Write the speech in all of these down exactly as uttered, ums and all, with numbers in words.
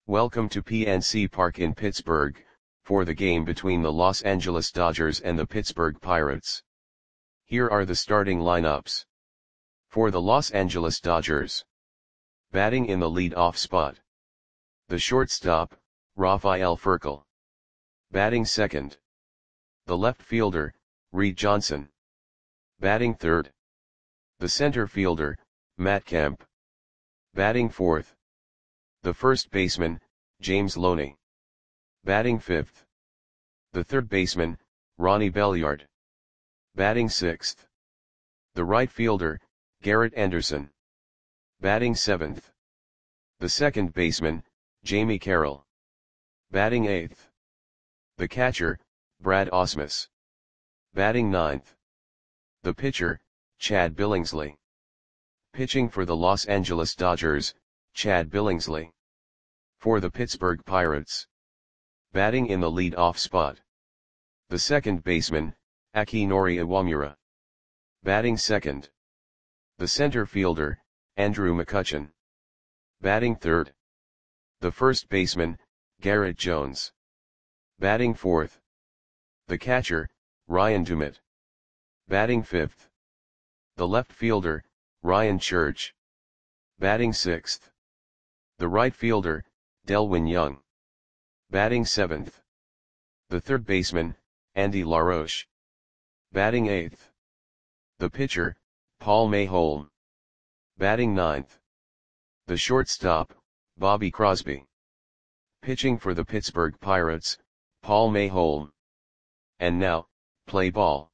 Welcome to P N C Park in Pittsburgh, for the game between the Los Angeles Dodgers and the Pittsburgh Pirates. Here are the starting lineups. For the Los Angeles Dodgers. Batting in the lead-off spot. The shortstop, Rafael Furcal. Batting second. The left fielder, Reed Johnson. Batting third. The center fielder, Matt Kemp. Batting fourth. The first baseman, James Loney. Batting fifth. The third baseman, Ronnie Belliard. Batting sixth. The right fielder, Garrett Anderson. Batting seventh. The second baseman, Jamie Carroll. Batting eighth. The catcher, Brad Ausmus. Batting ninth. The pitcher, Chad Billingsley. Pitching for the Los Angeles Dodgers, Chad Billingsley. For the Pittsburgh Pirates. Batting in the lead-off spot. The second baseman, Akinori Iwamura. Batting second. The center fielder, Andrew McCutchen. Batting third. The first baseman, Garrett Jones. Batting fourth. The catcher, Ryan Dumit. Batting fifth. The left fielder, Ryan Church. Batting sixth. The right fielder, Delwyn Young. Batting seventh. The third baseman, Andy LaRoche. Batting eighth. The pitcher, Paul Mayholm. Batting ninth. The shortstop, Bobby Crosby. Pitching for the Pittsburgh Pirates, Paul Mayholm. And now, play ball.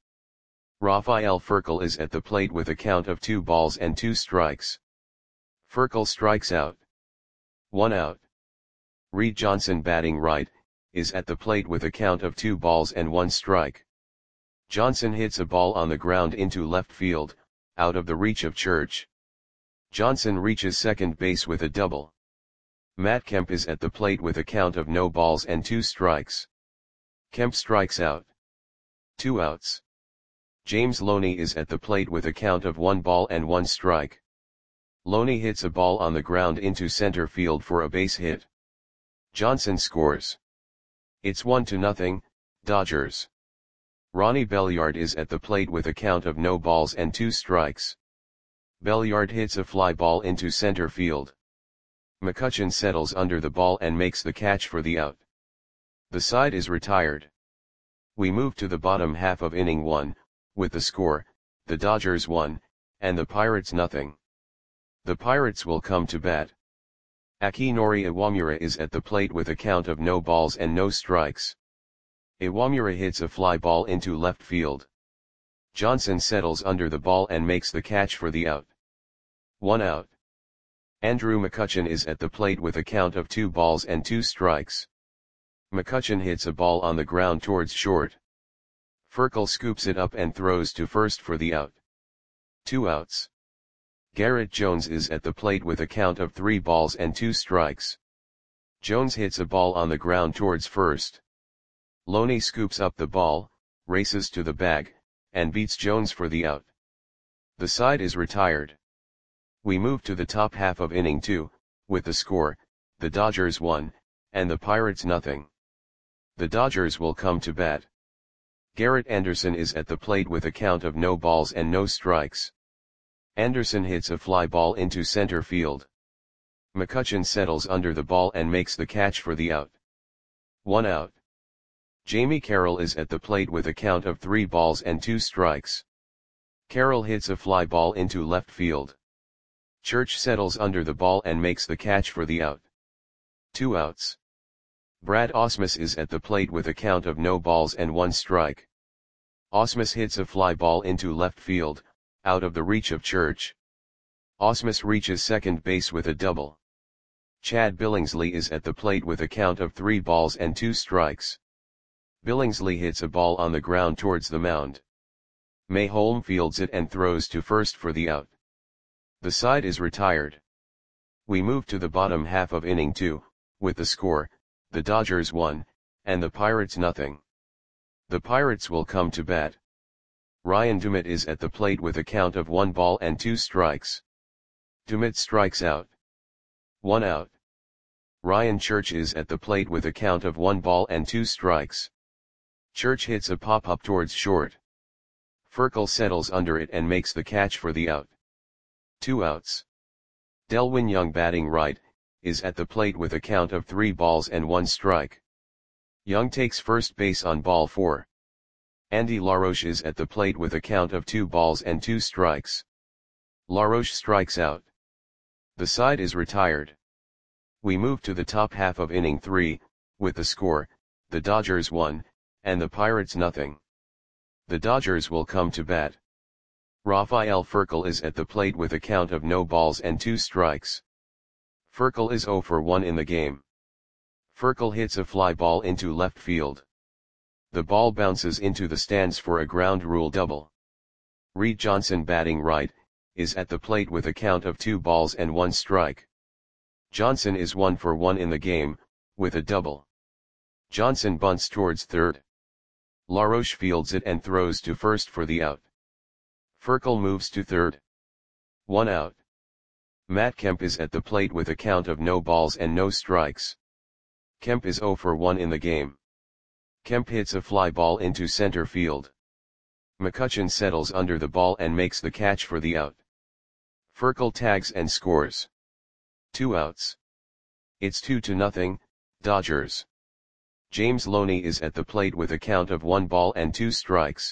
Rafael Furcal is at the plate with a count of two balls and two strikes. Furcal strikes out. One out. Reed Johnson, batting right, is at the plate with a count of two balls and one strike. Johnson hits a ball on the ground into left field, out of the reach of Church. Johnson reaches second base with a double. Matt Kemp is at the plate with a count of no balls and two strikes. Kemp strikes out. Two outs. James Loney is at the plate with a count of one ball and one strike. Loney hits a ball on the ground into center field for a base hit. Johnson scores. It's one to nothing, Dodgers. Ronnie Belliard is at the plate with a count of no balls and two strikes. Belliard hits a fly ball into center field. McCutchen settles under the ball and makes the catch for the out. The side is retired. We move to the bottom half of inning one, with the score, the Dodgers one, and the Pirates nothing. The Pirates will come to bat. Akinori Iwamura is at the plate with a count of no balls and no strikes. Iwamura hits a fly ball into left field. Johnson settles under the ball and makes the catch for the out. One out. Andrew McCutchen is at the plate with a count of two balls and two strikes. McCutchen hits a ball on the ground towards short. Furcal scoops it up and throws to first for the out. Two outs. Garrett Jones is at the plate with a count of three balls and two strikes. Jones hits a ball on the ground towards first. Loney scoops up the ball, races to the bag, and beats Jones for the out. The side is retired. We move to the top half of inning two, with the score, the Dodgers one, and the Pirates nothing. The Dodgers will come to bat. Garrett Anderson is at the plate with a count of no balls and no strikes. Anderson hits a fly ball into center field. McCutchen settles under the ball and makes the catch for the out. One out. Jamie Carroll is at the plate with a count of three balls and two strikes. Carroll hits a fly ball into left field. Church settles under the ball and makes the catch for the out. Two outs. Brad Ausmus is at the plate with a count of no balls and one strike. Ausmus hits a fly ball into left field, out of the reach of Church. Ausmus reaches second base with a double. Chad Billingsley is at the plate with a count of three balls and two strikes. Billingsley hits a ball on the ground towards the mound. Mayholm fields it and throws to first for the out. The side is retired. We move to the bottom half of inning two, with the score, the Dodgers one, and the Pirates nothing. The Pirates will come to bat. Ryan Dumit is at the plate with a count of one ball and two strikes. Dumit strikes out. One out. Ryan Church is at the plate with a count of one ball and two strikes. Church hits a pop-up towards short. Furcal settles under it and makes the catch for the out. Two outs. Delwin Young, batting right, is at the plate with a count of three balls and one strike. Young takes first base on ball four. Andy LaRoche is at the plate with a count of two balls and two strikes. LaRoche strikes out. The side is retired. We move to the top half of inning three, with the score, the Dodgers one, and the Pirates nothing. The Dodgers will come to bat. Rafael Furcal is at the plate with a count of no balls and two strikes. Furcal is oh for one in the game. Furcal hits a fly ball into left field. The ball bounces into the stands for a ground rule double. Reed Johnson, batting right, is at the plate with a count of two balls and one strike. Johnson is one for one in the game, with a double. Johnson bunts towards third. LaRoche fields it and throws to first for the out. Furcal moves to third. One out. Matt Kemp is at the plate with a count of no balls and no strikes. Kemp is oh for one in the game. Kemp hits a fly ball into center field. McCutchen settles under the ball and makes the catch for the out. Furcal tags and scores. Two outs. It's two to nothing, Dodgers. James Loney is at the plate with a count of one ball and two strikes.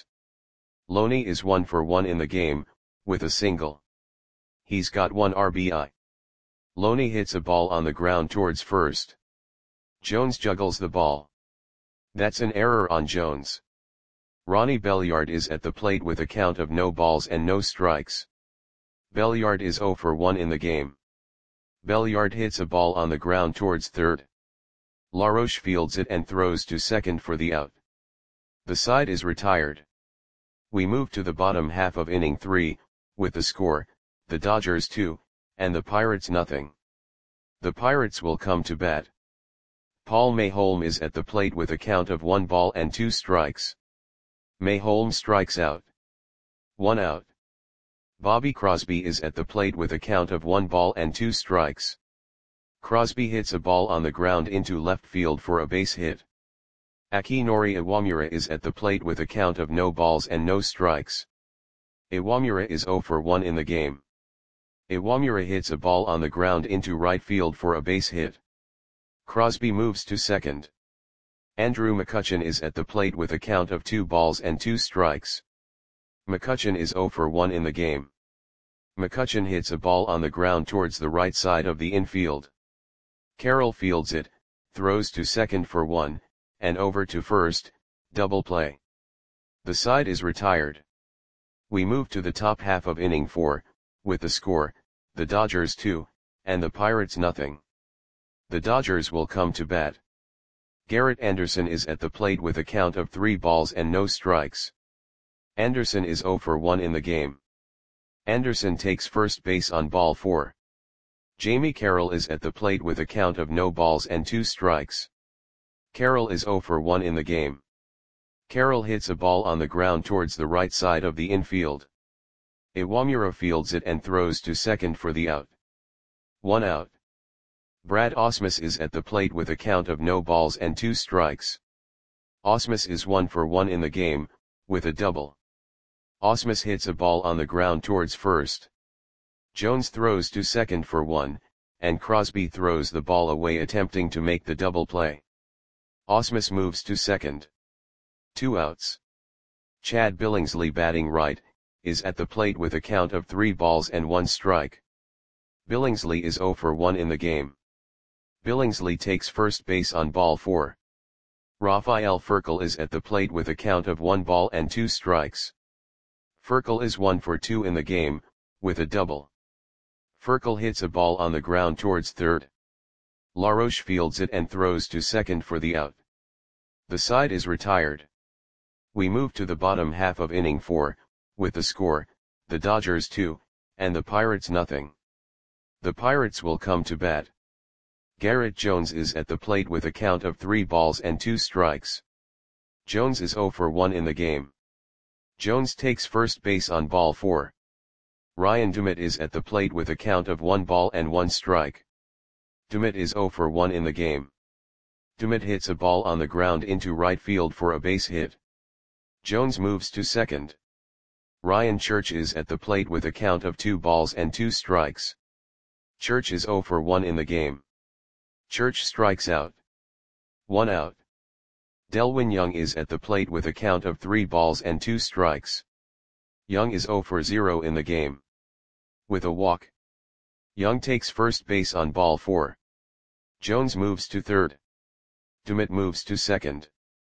Loney is one for one in the game, with a single. He's got one R B I. Loney hits a ball on the ground towards first. Jones juggles the ball. That's an error on Jones. Ronnie Belliard is at the plate with a count of no balls and no strikes. Belliard is oh for one in the game. Belliard hits a ball on the ground towards third. LaRoche fields it and throws to second for the out. The side is retired. We move to the bottom half of inning three, with the score, the Dodgers two, and the Pirates nothing. The Pirates will come to bat. Paul Mayholm is at the plate with a count of one ball and two strikes. Mayholm strikes out. One out. Bobby Crosby is at the plate with a count of one ball and two strikes. Crosby hits a ball on the ground into left field for a base hit. Akinori Iwamura is at the plate with a count of no balls and no strikes. Iwamura is oh for one in the game. Iwamura hits a ball on the ground into right field for a base hit. Crosby moves to second. Andrew McCutchen is at the plate with a count of two balls and two strikes. McCutchen is oh for one in the game. McCutchen hits a ball on the ground towards the right side of the infield. Carroll fields it, throws to second for one, and over to first, double play. The side is retired. We move to the top half of inning four, with the score, the Dodgers two, and the Pirates nothing. The Dodgers will come to bat. Garrett Anderson is at the plate with a count of three balls and no strikes. Anderson is oh for one in the game. Anderson takes first base on ball four. Jamie Carroll is at the plate with a count of no balls and two strikes. Carroll is oh for one in the game. Carroll hits a ball on the ground towards the right side of the infield. Iwamura fields it and throws to second for the out. One out. Brad Ausmus is at the plate with a count of no balls and two strikes. Ausmus is one for one in the game, with a double. Ausmus hits a ball on the ground towards first. Jones throws to second for one, and Crosby throws the ball away attempting to make the double play. Ausmus moves to second. Two outs. Chad Billingsley, batting right, is at the plate with a count of three balls and one strike. Billingsley is oh for one in the game. Billingsley takes first base on ball four. Rafael Furcal is at the plate with a count of one ball and two strikes. Furcal is one for two in the game, with a double. Furcal hits a ball on the ground towards third. LaRoche fields it and throws to second for the out. The side is retired. We move to the bottom half of inning four, with the score, the Dodgers two, and the Pirates nothing. The Pirates will come to bat. Garrett Jones is at the plate with a count of three balls and two strikes. Jones is oh for one in the game. Jones takes first base on ball four. Ryan Dumit is at the plate with a count of one ball and one strike. Dumit is zero for one in the game. Dumit hits a ball on the ground into right field for a base hit. Jones moves to second. Ryan Church is at the plate with a count of two balls and two strikes. Church is zero for one in the game. Church strikes out. One out. Delwyn Young is at the plate with a count of three balls and two strikes. Young is zero for zero in the game. With a walk, Young takes first base on ball four. Jones moves to third. Dumit moves to second.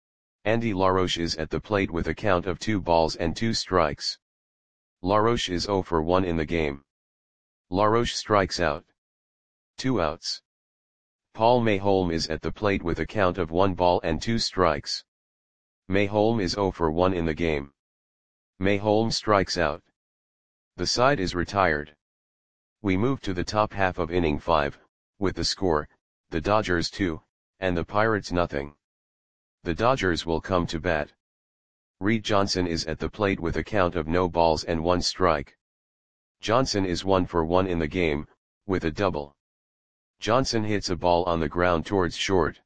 Andy LaRoche is at the plate with a count of two balls and two strikes. LaRoche is zero for one in the game. LaRoche strikes out. Two outs. Paul Mayholm is at the plate with a count of one ball and two strikes. Mayholm is zero for one in the game. Mayholm strikes out. The side is retired. We move to the top half of inning five, with the score, the Dodgers two, and the Pirates nothing. The Dodgers will come to bat. Reed Johnson is at the plate with a count of no balls and one strike. Johnson is one for one in the game, with a double. Johnson hits a ball on the ground towards short.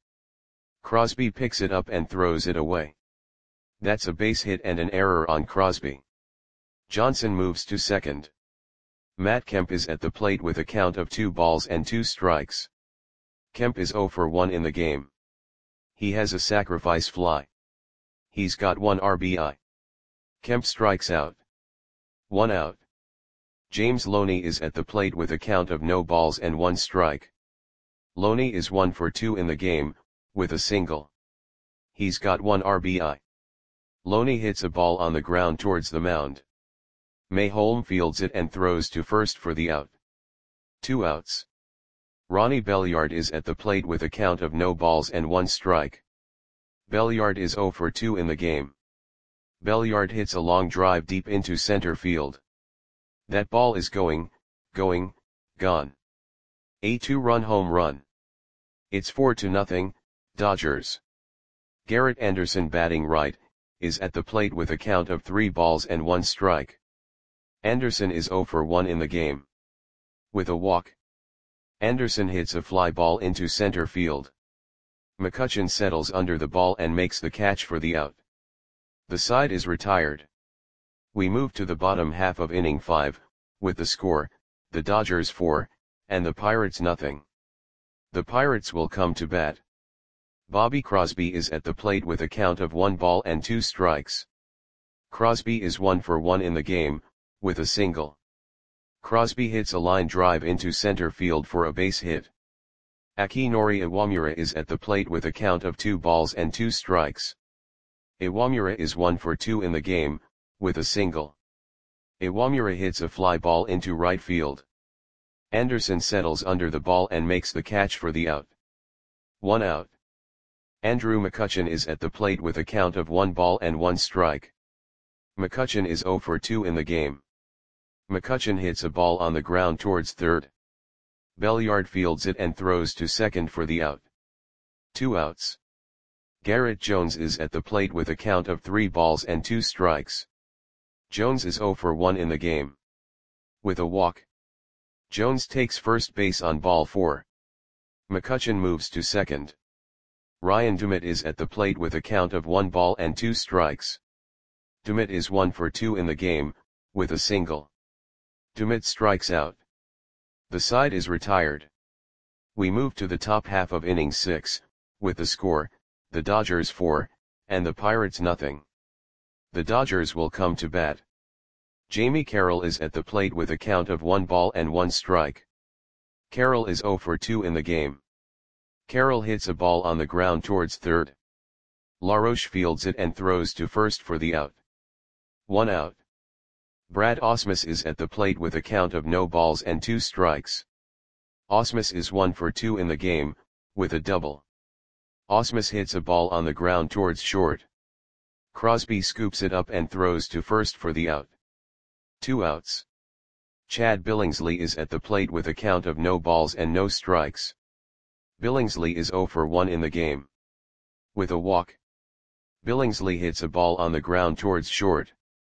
Crosby picks it up and throws it away. That's a base hit and an error on Crosby. Johnson moves to second. Matt Kemp is at the plate with a count of two balls and two strikes. Kemp is zero for one in the game. He has a sacrifice fly. He's got one R B I. Kemp strikes out. One out. James Loney is at the plate with a count of no balls and one strike. Loney is one for two in the game, with a single. He's got one R B I. Loney hits a ball on the ground towards the mound. Mayholm fields it and throws to first for the out. Two outs. Ronnie Belliard is at the plate with a count of no balls and one strike. Belliard is zero for two in the game. Belliard hits a long drive deep into center field. That ball is going, going, gone. A two-run home run. It's four to nothing, Dodgers. Garrett Anderson, batting right, is at the plate with a count of three balls and one strike. Anderson is zero for one in the game. With a walk, Anderson hits a fly ball into center field. McCutchen settles under the ball and makes the catch for the out. The side is retired. We move to the bottom half of inning five, with the score, the Dodgers four, and the Pirates nothing. The Pirates will come to bat. Bobby Crosby is at the plate with a count of one ball and two strikes. Crosby is one for one in the game, with a single. Crosby hits a line drive into center field for a base hit. Akinori Iwamura is at the plate with a count of two balls and two strikes. Iwamura is one for two in the game, with a single. Iwamura hits a fly ball into right field. Anderson settles under the ball and makes the catch for the out. One out. Andrew McCutchen is at the plate with a count of one ball and one strike. McCutchen is zero for two in the game. McCutchen hits a ball on the ground towards third. Belliard fields it and throws to second for the out. Two outs. Garrett Jones is at the plate with a count of three balls and two strikes. Jones is zero for one in the game. With a walk, Jones takes first base on ball four. McCutchen moves to second. Ryan Dumit is at the plate with a count of one ball and two strikes. Dumit is one for two in the game, with a single. Dumit strikes out. The side is retired. We move to the top half of inning six, with the score, the Dodgers four, and the Pirates nothing. The Dodgers will come to bat. Jamie Carroll is at the plate with a count of one ball and one strike. Carroll is zero for two in the game. Carroll hits a ball on the ground towards third. LaRoche fields it and throws to first for the out. One out. Brad Ausmus is at the plate with a count of no balls and two strikes. Ausmus is one for two in the game, with a double. Ausmus hits a ball on the ground towards short. Crosby scoops it up and throws to first for the out. Two outs. Chad Billingsley is at the plate with a count of no balls and no strikes. Billingsley is zero for one in the game. With a walk, Billingsley hits a ball on the ground towards short.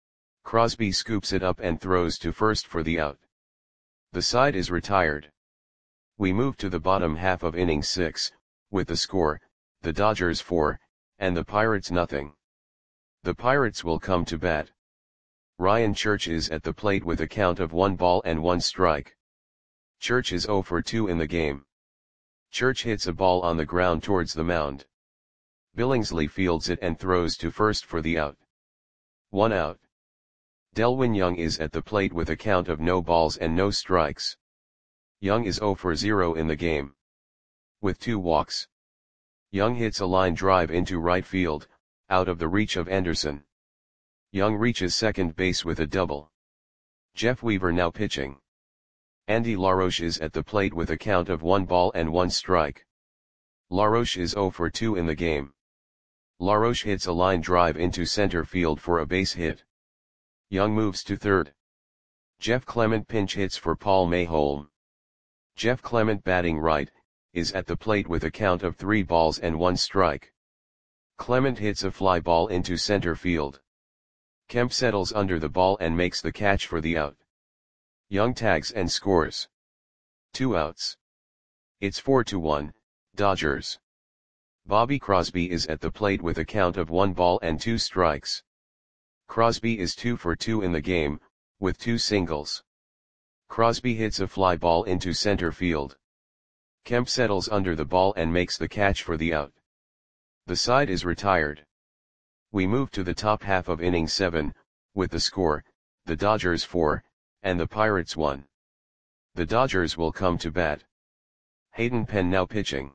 Crosby scoops it up and throws to first for the out. The side is retired. We move to the bottom half of inning six, with the score, the Dodgers four, and the Pirates nothing. The Pirates will come to bat. Ryan Church is at the plate with a count of one ball and one strike. Church is oh for two in the game. Church hits a ball on the ground towards the mound. Billingsley fields it and throws to first for the out. One out. Delwin Young is at the plate with a count of no balls and no strikes. Young is oh for zero in the game. With two walks. Young hits a line drive into right field, out of the reach of Anderson. Young reaches second base with a double. Jeff Weaver now pitching. Andy LaRoche is at the plate with a count of one ball and one strike. LaRoche is oh for two in the game. LaRoche hits a line drive into center field for a base hit. Young moves to third. Jeff Clement pinch hits for Paul Mayholm. Jeff Clement, batting right, is at the plate with a count of three balls and one strike. Clement hits a fly ball into center field. Kemp settles under the ball and makes the catch for the out. Young tags and scores. Two outs. It's four to one, Dodgers. Bobby Crosby is at the plate with a count of one ball and two strikes. Crosby is two for two in the game, with two singles. Crosby hits a fly ball into center field. Kemp settles under the ball and makes the catch for the out. The side is retired. We move to the top half of inning seven, with the score, the Dodgers four, and the Pirates one. The Dodgers will come to bat. Hayden Penn now pitching.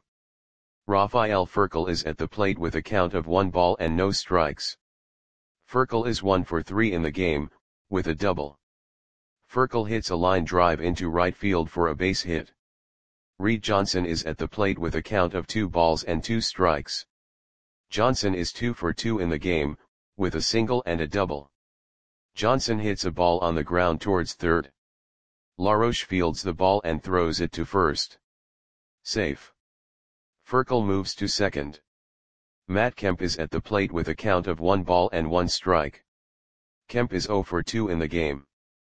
Rafael Furcal is at the plate with a count of one ball and no strikes. Furcal is one for three in the game, with a double. Furcal hits a line drive into right field for a base hit. Reed Johnson is at the plate with a count of two balls and two strikes. Johnson is two for two in the game, with a single and a double. Johnson hits a ball on the ground towards third. LaRoche fields the ball and throws it to first. Safe. Furcal moves to second. Matt Kemp is at the plate with a count of one ball and one strike. Kemp is oh for two in the game.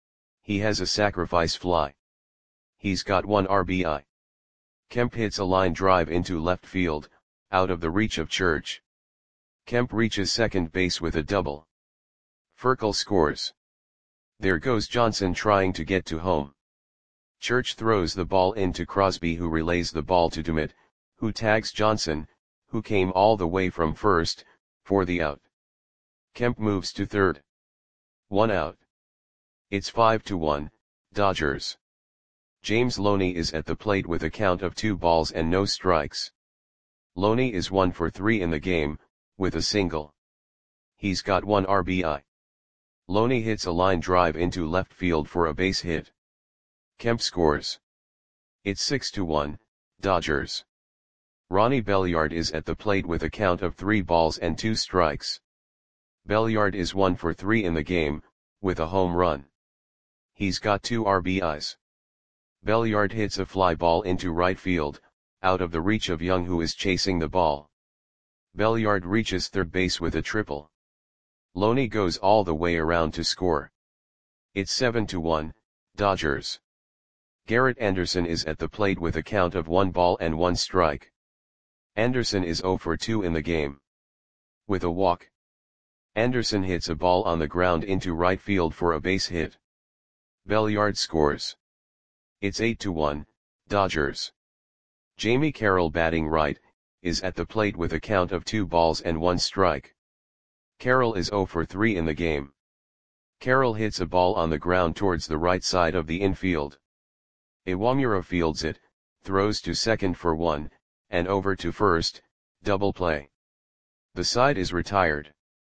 He has a sacrifice fly. He's got one R B I. Kemp hits a line drive into left field, out of the reach of Church. Kemp reaches second base with a double. Furcal scores. There goes Johnson trying to get to home. Church throws the ball into Crosby, who relays the ball to Dummett, who tags Johnson, who came all the way from first, for the out. Kemp moves to third. One out. It's five to one, Dodgers. James Loney is at the plate with a count of two balls and no strikes. Loney is one for three in the game, with a single. He's got one R B I. Loney hits a line drive into left field for a base hit. Kemp scores. It's six to one, Dodgers. Ronnie Belliard is at the plate with a count of three balls and two strikes. Belliard is one for three in the game, with a home run. He's got two R B Is. Belliard hits a fly ball into right field, out of the reach of Young, who is chasing the ball. Belliard reaches third base with a triple. Loney goes all the way around to score. It's seven to one, Dodgers. Garrett Anderson is at the plate with a count of one ball and one strike. Anderson is oh for two in the game. With a walk. Anderson hits a ball on the ground into right field for a base hit. Belliard scores. It's eight to one, Dodgers. Jamie Carroll, batting right, is at the plate with a count of two balls and one strike. Carroll is oh for three in the game. Carroll hits a ball on the ground towards the right side of the infield. Iwamura fields it, throws to second for one, and over to first, double play. The side is retired.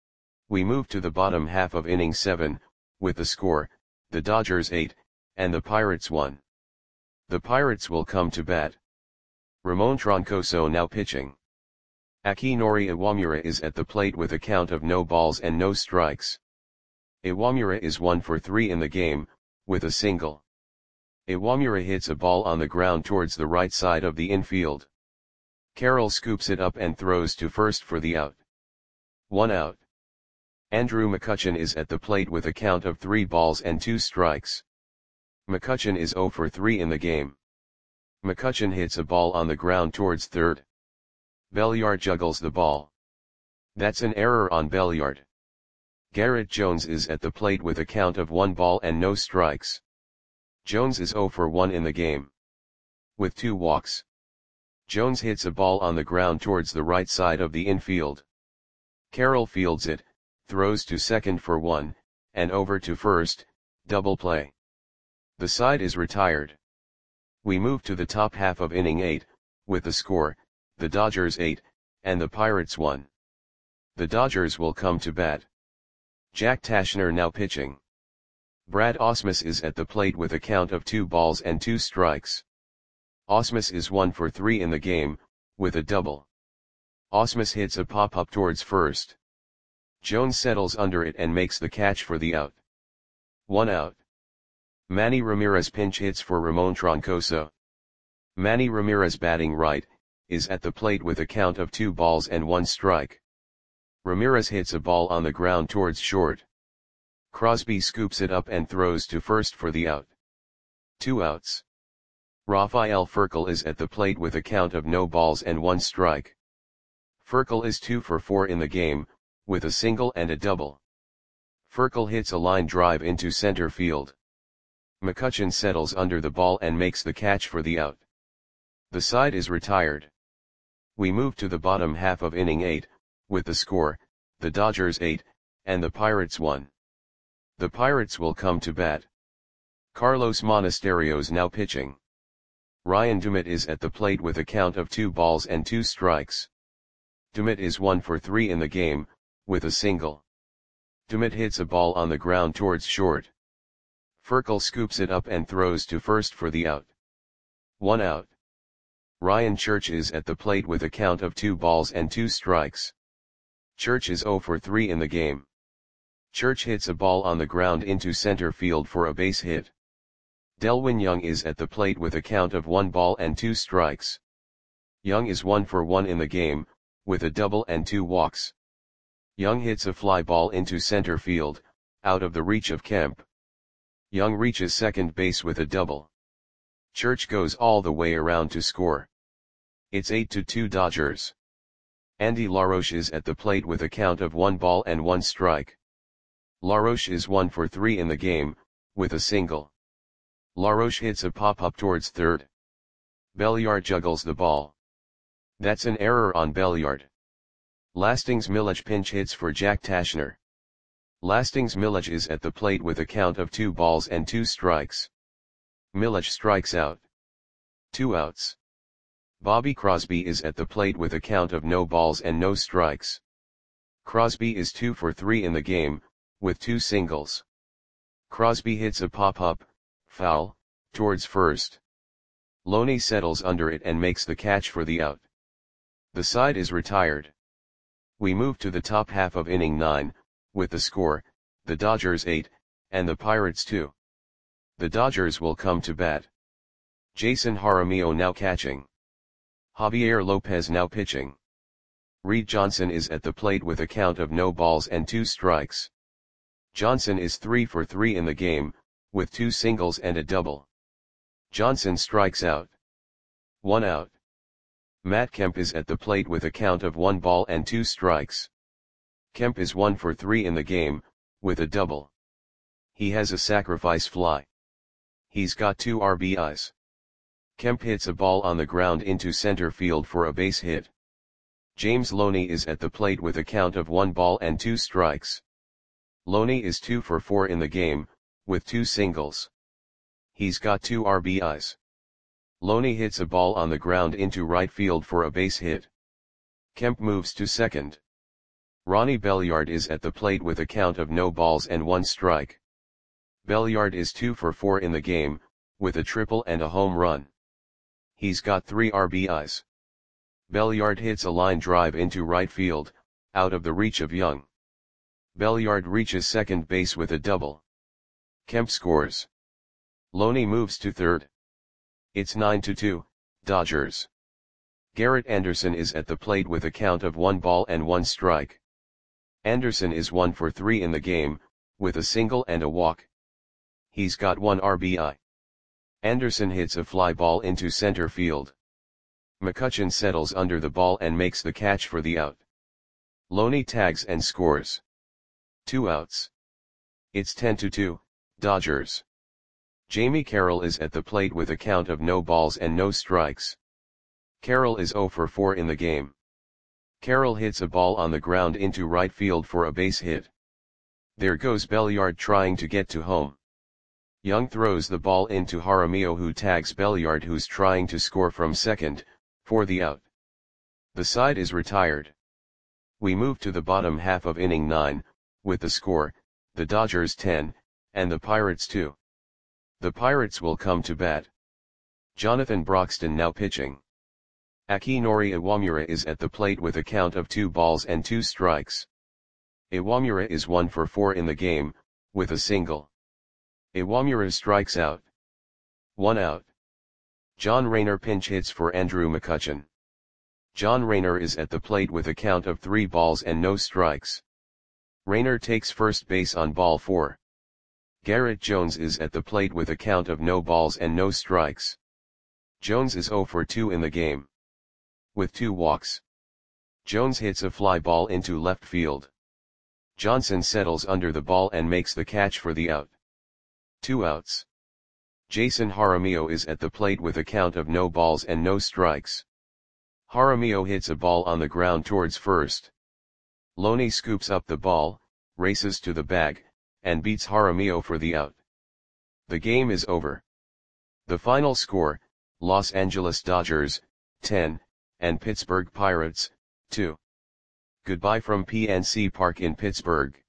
We move to the bottom half of inning seven, with the score, the Dodgers eight, and the Pirates one. The Pirates will come to bat. Ramon Troncoso now pitching. Akinori Iwamura is at the plate with a count of no balls and no strikes. Iwamura is one for three in the game, with a single. Iwamura hits a ball on the ground towards the right side of the infield. Carroll scoops it up and throws to first for the out. One out. Andrew McCutchen is at the plate with a count of three balls and two strikes. McCutchen is oh for three in the game. McCutchen hits a ball on the ground towards third. Belliard juggles the ball. That's an error on Belliard. Garrett Jones is at the plate with a count of one ball and no strikes. Jones is zero for one in the game, with two walks. Jones hits a ball on the ground towards the right side of the infield. Carroll fields it, throws to second for one, and over to first, double play. The side is retired. We move to the top half of inning eight, with the score, the Dodgers eight, and the Pirates one. The Dodgers will come to bat. Jack Tashner now pitching. Brad Ausmus is at the plate with a count of two balls and two strikes. Ausmus is one for three in the game, with a double. Ausmus hits a pop-up towards first. Jones settles under it and makes the catch for the out. One out. Manny Ramirez pinch hits for Ramon Troncoso. Manny Ramirez batting right, is at the plate with a count of two balls and one strike. Ramirez hits a ball on the ground towards short. Crosby scoops it up and throws to first for the out. Two outs. Rafael Furcal is at the plate with a count of no balls and one strike. Furcal is two for four in the game, with a single and a double. Furcal hits a line drive into center field. McCutchen settles under the ball and makes the catch for the out. The side is retired. We move to the bottom half of inning eight, with the score, the Dodgers eight, and the Pirates one. The Pirates will come to bat. Carlos Monasterios now pitching. Ryan Dumit is at the plate with a count of two balls and two strikes. Dumit is one for three in the game, with a single. Dumit hits a ball on the ground towards short. Furcal scoops it up and throws to first for the out. One out. Ryan Church is at the plate with a count of two balls and two strikes. Church is zero for three in the game. Church hits a ball on the ground into center field for a base hit. Delwin Young is at the plate with a count of one ball and two strikes. Young is one for one in the game, with a double and two walks. Young hits a fly ball into center field, out of the reach of Kemp. Young reaches second base with a double. Church goes all the way around to score. It's eight to two Dodgers. Andy LaRoche is at the plate with a count of one ball and one strike. LaRoche is one for three in the game, with a single. LaRoche hits a pop-up towards third. Belliard juggles the ball. That's an error on Belliard. Lastings Milledge pinch hits for Jack Tashner. Lastings Milledge is at the plate with a count of two balls and two strikes. Milledge strikes out. Two outs. Bobby Crosby is at the plate with a count of no balls and no strikes. Crosby is two for three in the game, with two singles. Crosby hits a pop-up, foul, towards first. Loney settles under it and makes the catch for the out. The side is retired. We move to the top half of inning nine, with the score, the Dodgers eight, and the Pirates two. The Dodgers will come to bat. Jason Jaramillo now catching. Javier Lopez now pitching. Reed Johnson is at the plate with a count of no balls and two strikes. Johnson is three for three in the game, with two singles and a double. Johnson strikes out. One out. Matt Kemp is at the plate with a count of one ball and two strikes. Kemp is one for three in the game, with a double. He has a sacrifice fly. He's got two R B Is. Kemp hits a ball on the ground into center field for a base hit. James Loney is at the plate with a count of one ball and two strikes. Loney is two for four in the game, with two singles. He's got two R B Is. Loney hits a ball on the ground into right field for a base hit. Kemp moves to second. Ronnie Belliard is at the plate with a count of no balls and one strike. Belliard is two for four in the game, with a triple and a home run. He's got three R B Is. Belliard hits a line drive into right field, out of the reach of Young. Belliard reaches second base with a double. Kemp scores. Loney moves to third. It's nine to two, Dodgers. Garrett Anderson is at the plate with a count of one ball and one strike. Anderson is one for three in the game, with a single and a walk. He's got one R B I. Anderson hits a fly ball into center field. McCutchen settles under the ball and makes the catch for the out. Loney tags and scores. Two outs. It's ten to two, Dodgers. Jamie Carroll is at the plate with a count of no balls and no strikes. Carroll is zero for four in the game. Carroll hits a ball on the ground into right field for a base hit. There goes Belliard trying to get to home. Young throws the ball into Jaramillo, who tags Belliard, who's trying to score from second, for the out. The side is retired. We move to the bottom half of inning nine, with the score, the Dodgers ten, and the Pirates two. The Pirates will come to bat. Jonathan Broxton now pitching. Akinori Iwamura is at the plate with a count of two balls and two strikes. Iwamura is one for four in the game, with a single. Iwamura strikes out. One out. John Rayner pinch hits for Andrew McCutchen. John Rayner is at the plate with a count of three balls and no strikes. Rayner takes first base on ball four. Garrett Jones is at the plate with a count of no balls and no strikes. Jones is zero for two in the game. With two walks. Jones hits a fly ball into left field. Johnson settles under the ball and makes the catch for the out. Two outs. Jason Jaramillo is at the plate with a count of no balls and no strikes. Jaramillo hits a ball on the ground towards first. Loney scoops up the ball, races to the bag, and beats Jaramillo for the out. The game is over. The final score, Los Angeles Dodgers, ten, and Pittsburgh Pirates, two. Goodbye from P N C Park in Pittsburgh.